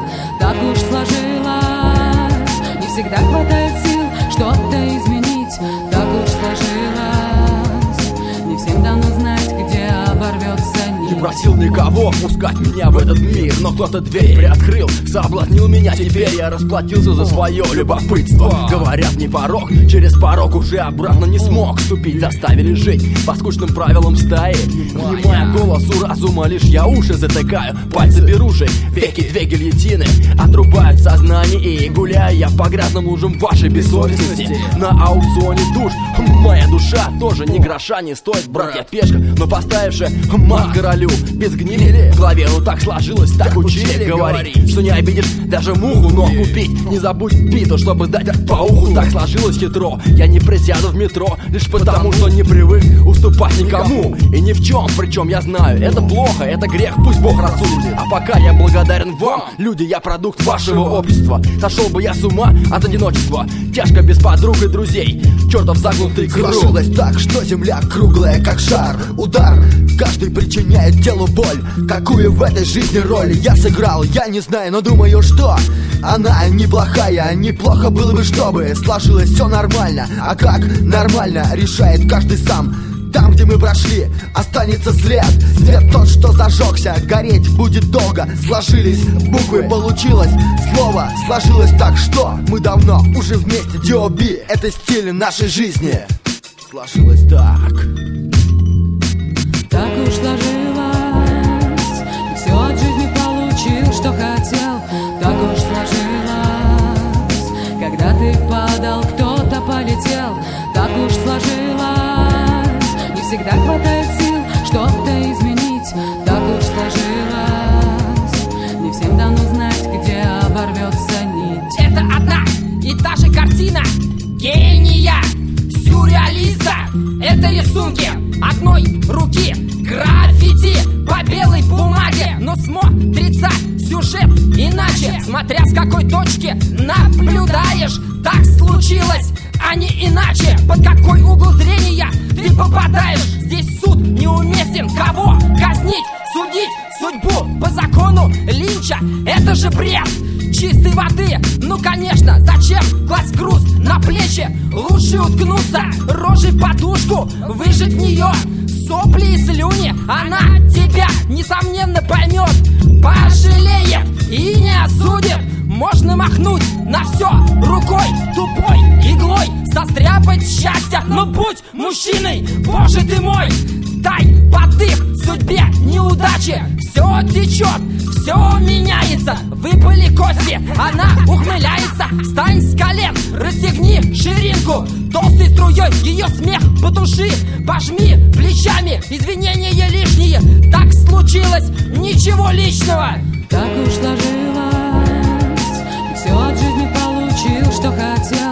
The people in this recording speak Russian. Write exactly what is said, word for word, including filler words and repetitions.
так уж сложилось. Не всегда хватает сил что-то изменить, так уж сложилось. Не всем дано знать, где оборвется нить. Не просил никого пускать меня в этот мир, но кто-то дверь приоткрыл, соблазнил меня. Теперь я расплатился за свое любопытство. Говорят, не порог, через порог уже обратно не смог ступить. Заставили жить по скучным правилам стаи. Внимая голосу разума, лишь я уши затыкаю. Пальцы беруши, веки две гильотины отрубают сознание. И гуляю я по грязным лужам вашей бессовестности. На аукционе душ моя душа тоже ни гроша не стоит. Брат, я пешка, но поставивши мат королю. Без гнили в голове, ну так сложилось, так учили говорить, что не обидишь даже муху, но купить не забудь биту, чтобы дать по уху. Так сложилось хитро, я не присяду в метро лишь потому, что не привык уступать никому и ни в чем. Причем я знаю, это плохо, это грех, пусть Бог рассудит. А пока я благодарен вам, люди, я продукт вашего общества. Сошел бы я с ума от одиночества, тяжко без подруг и друзей, чертов загнутый круг. Сложилось так, что земля круглая, как шар. Удар каждый причиняет телу боль. Какую в этой жизни роль я сыграл, я не знаю, но думаю, что она неплохая. Неплохо было бы, чтобы сложилось все нормально. А как нормально, решает каждый сам. Там, где мы прошли, останется след. Свет тот, что зажегся, гореть будет долго. Сложились буквы, получилось слово. Сложилось так, что мы давно уже вместе. ди о би — это стиль нашей жизни. Сложилось так. Так уж сложилось, и все от жизни получил, что хотел. Так уж сложилось, когда ты падал, кто-то полетел. Так уж сложилось, не всегда хватает сил что-то изменить. Так уж сложилось, не всем дано знать, где оборвется нить. Это одна и та же картина гения, сюрреалиста. Это рисунки одной руки, граффити по белой бумаге. Но смотрится сюжет иначе, смотря с какой точки наблюдаешь. Так случилось, а не иначе. Под какой угол зрения ты попадаешь? Здесь суд неуместен. Кого казнить, судить судьбу по закону Линча? Это же бред чистой воды. Ну конечно, зачем класть груз на плечи? Лучше уткнуться рожей в подушку, выжать в нее сопли и слюни. Она тебя, несомненно, поймет, пожалеет и не осудит. Можно махнуть на все рукой, тупой иглой, состряпать счастье. Но будь мужчиной, боже ты мой, дай подых судьбе неудачи. Все течет, все меняется, выпали кости, она ухмыляется. Встань с колен, расстегни ширинку, толстой струей ее смех потуши. Пожми плечами, извинения лишние. Так случилось, ничего личного. Так уж сложилось, и все от жизни получил, что хотел.